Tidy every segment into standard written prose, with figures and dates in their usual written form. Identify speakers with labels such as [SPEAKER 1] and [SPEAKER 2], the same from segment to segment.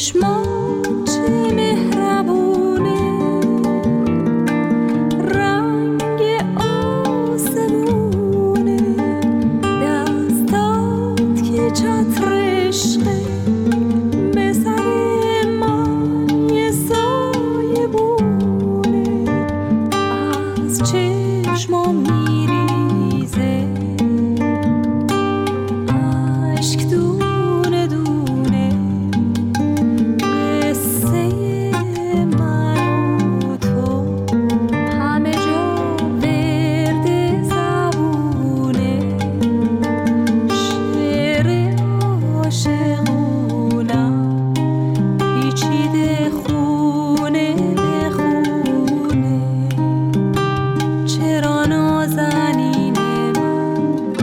[SPEAKER 1] چشمات مهربونه، رنگ آسمونه، دستات که چتر عشقه، به سر من یه سایه بونه، از چشمام میریزه عشق دونه دونه، قصه من و تو همه جا ورد زبونه، شعر عاشقونم پیچیده خونه به خونه، چرا نازنین من،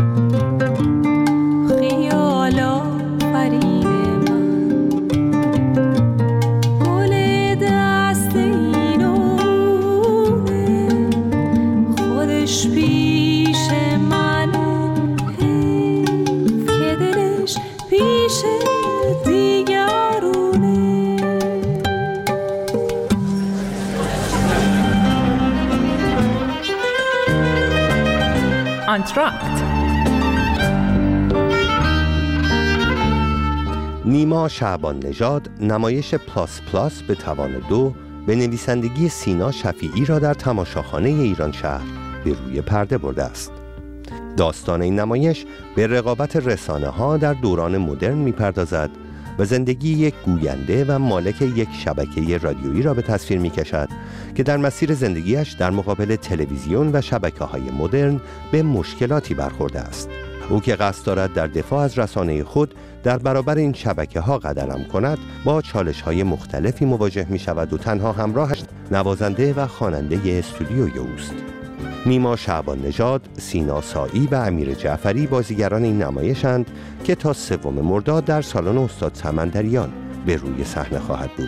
[SPEAKER 1] خیال آفرین من، گل دست اینونه، خودش پیش منه، حیف که دلش پیش دیگرونه.
[SPEAKER 2] آنتراکت.
[SPEAKER 3] نیما شعبان نژاد نمایش پلاس پلاس به توان 2 به نویسندگی سینا شفیعی را در تماشاخانه ایران شهر به روی پرده برده است. داستان این نمایش به رقابت رسانه‌ها در دوران مدرن می‌پردازد و زندگی یک گوینده و مالک یک شبکه رادیویی را به تصویر می‌کشد که در مسیر زندگیش در مقابل تلویزیون و شبکه‌های مدرن به مشکلاتی برخورده است. او که قصد دارد در دفاع از رسانه خود در برابر این شبکه‌ها قدم کند، با چالش‌های مختلفی مواجه می‌شود و تنها همراهش نوازنده و خواننده استودیوی اوست. نیما شعبان نژاد، سینا سایی و امیر جعفری بازیگران این نمایشند که تا 3 مرداد در سالن استاد سمندریان به روی صحنه خواهد بود.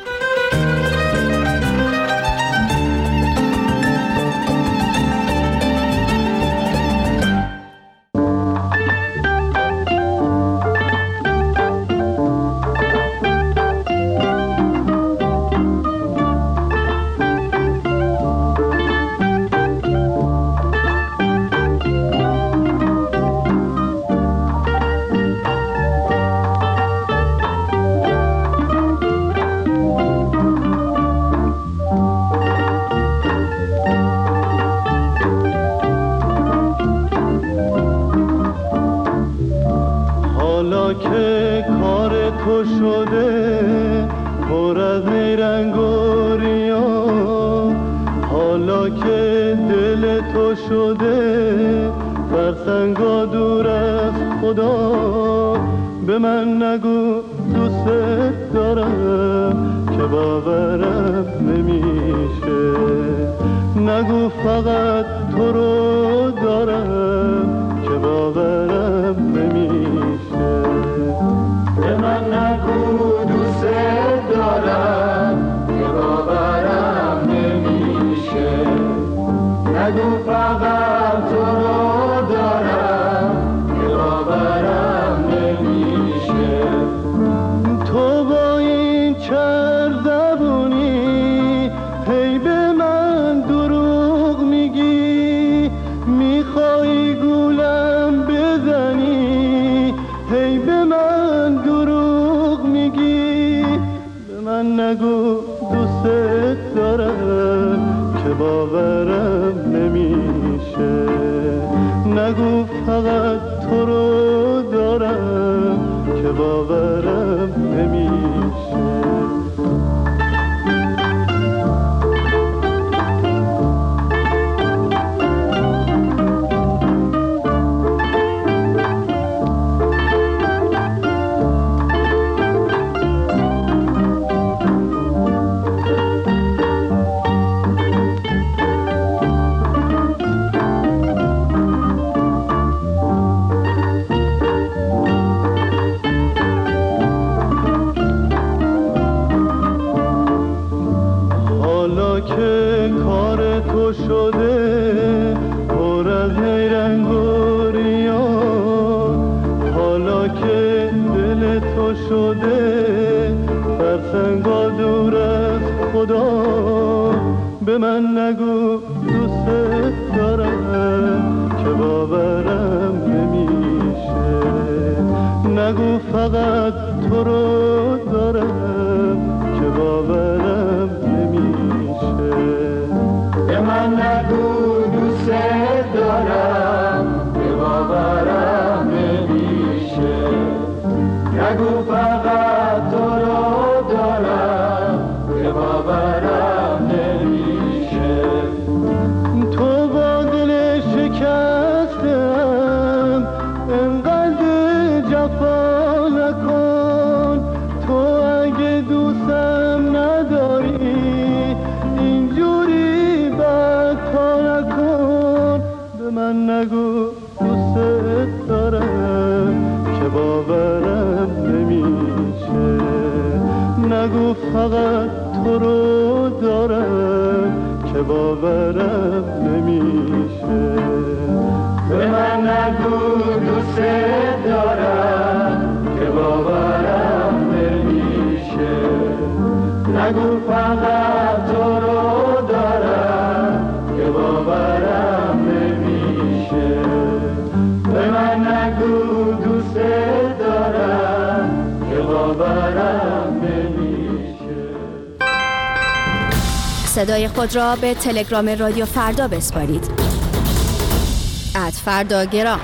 [SPEAKER 2] خرسنگا دور از خدا به من نگو دوست دارم که باورم نمیشه نگو فقط تو رو دارم که باورم نمیشه به من نگو دوست دارم که باورم نمیشه نگو فقط تو رو دارم که باورم نمیشه تو با دل شکستم انقدر جفا نکن تو اگه دوستم نداری اینجوری بدکا نکن به من نگو دوست دارم که باورم نمیشه نگو فقط تو رو دارم که باورم نمیشه به من نگو دوست دارم که باورم نمیشه نگو فقط تو رو دارم که باورم نمیشه به من نگو دوست دارم که باورم نمیشه
[SPEAKER 4] صدای خود را به تلگرام رادیو فردا بسپارید. @فرداگرام.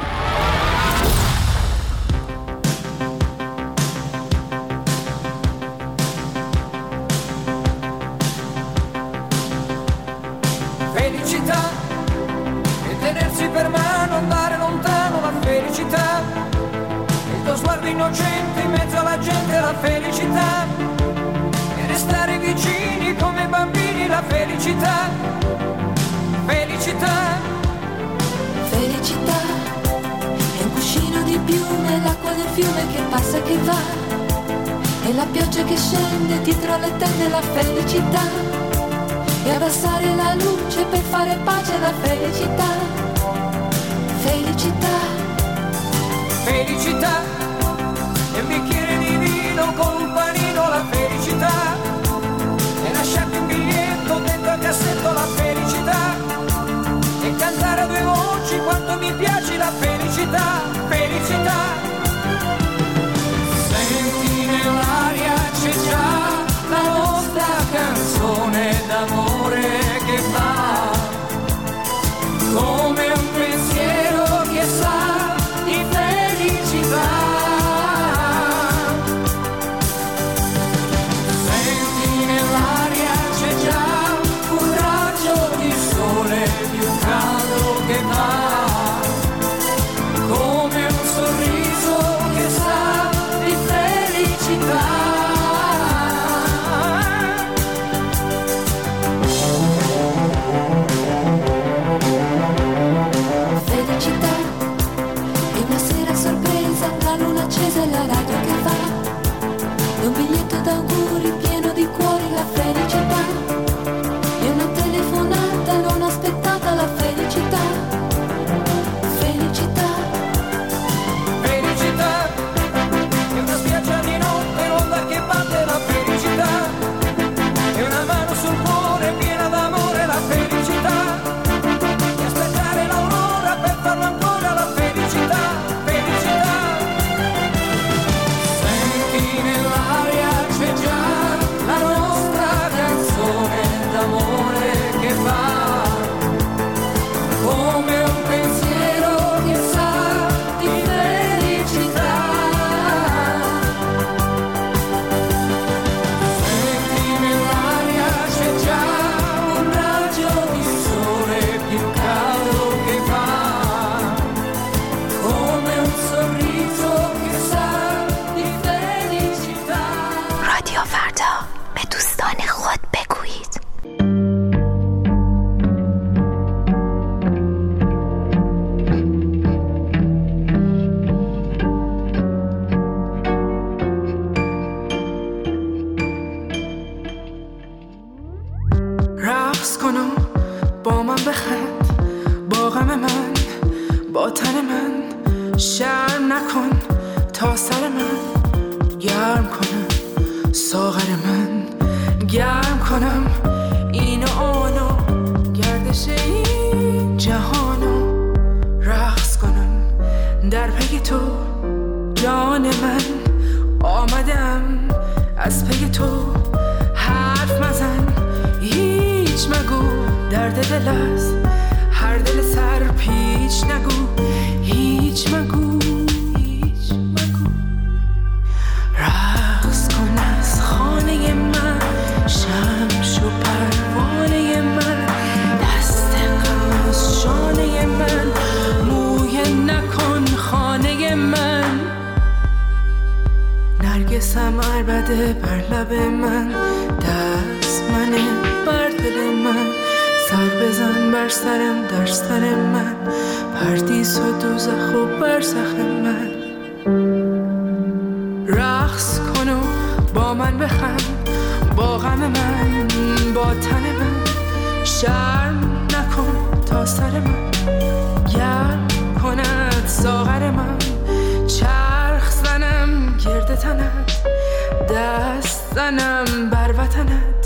[SPEAKER 5] Felicità e tenersi per mano, andare lontano, la felicità, il tuo sguardo innocente in mezzo alla gente, la felicità, e restare vicini come bambini, la felicità, felicità.
[SPEAKER 1] Felicità è un cuscino di piume, l'acqua del fiume che passa e che va, e la pioggia che scende dietro le tende, la felicità, e abbassare la luce per fare pace, la felicità, felicità.
[SPEAKER 5] Felicità è un bicchiere di vino con un panino, la felicità, e lasciarti un biglietto dentro al cassetto, la felicità, e cantare a due voci quanto mi piace, la felicità, felicità. Senti nell'aria c'è già la nostra canzone d'amore che va come un pensiero che sa di felicità. Senti nell'aria c'è già un raggio di sole più caldo che va come un sorriso che sa di felicità.
[SPEAKER 1] Felicità è una sera sorpresa, la luna accesa e la radio che va, è un biglietto d'auguri pieno di cuori, la felicità, è una telefonata non aspettata, la felicità, felicità.
[SPEAKER 5] Felicità è una spiaggia di notte, l'onda che batte, la felicità, è una mano sul cuore piena d'amore, la felicità, e aspettare l'aurora per farlo ancora, la felicità, felicità. Senti nell'aria c'è già la nostra canzone d'amore che va come un pensiero che sa di felicità. Senti nell'aria c'è già un raggio di sole più caldo che va come un sorriso che sa di felicità.
[SPEAKER 4] رادیو فردا به دوستان خود بگویید.
[SPEAKER 6] رقص کن و با من بخند، با غم من، با تن من، شرم نکن تا سر من گرم کنم ساغر من، گرم کنم این و آنو، گردش این جهانو، رقص کنم در پی تو جان من. آمدم از پی تو، حرف مزن هیچ مگو، درد دل است هر دل سر پیچ نگو، هیچ مگو هیچ مگو. رقص کن از خانه من، شمش و پروانه من، دست غم از شانه من، مویه نکن خانه من. نرگسم عربده بر لب من، دست منه بر دل من، سر بزن بر سرم در سر من، پردیس و دوزخ و برزخ من. رقص کن و با من بخند، با غم من، با تن من، شرم نکن تا سر من، گرم کند ساغر من، چرخ زنم گرد تنت، دست زنم بر وطنت،